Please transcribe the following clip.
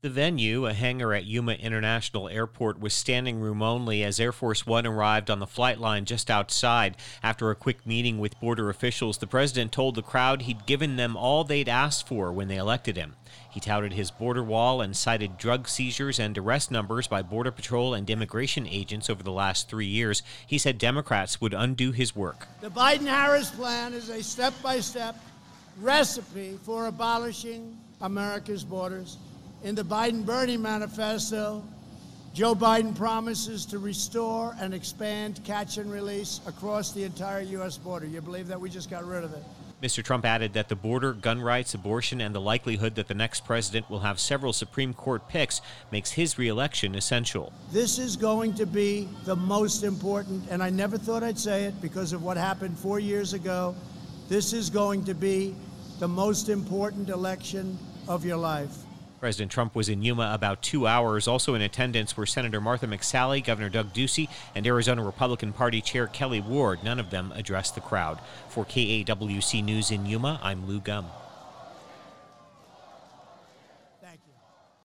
The venue, a hangar at Yuma International Airport, was standing room only as Air Force One arrived on the flight line just outside. After a quick meeting with border officials, the president told the crowd he'd given them all they'd asked for when they elected him. He touted his border wall and cited drug seizures and arrest numbers by Border Patrol and immigration agents over the last 3 years. He said Democrats would undo his work. The Biden-Harris plan is a step-by-step recipe for abolishing America's borders. In the Biden-Bernie manifesto, Joe Biden promises to restore and expand catch and release across the entire U.S. border. You believe that? We just got rid of it. Mr. Trump added that the border, gun rights, abortion, and the likelihood that the next president will have several Supreme Court picks makes his re-election essential. This is going to be the most important, and I never thought I'd say it because of what happened 4 years ago. This is going to be the most important election of your life. President Trump was in Yuma about 2 hours. Also in attendance were Senator Martha McSally, Governor Doug Ducey, and Arizona Republican Party Chair Kelly Ward. None of them addressed the crowd. For KAWC News in Yuma, I'm Lou Gum.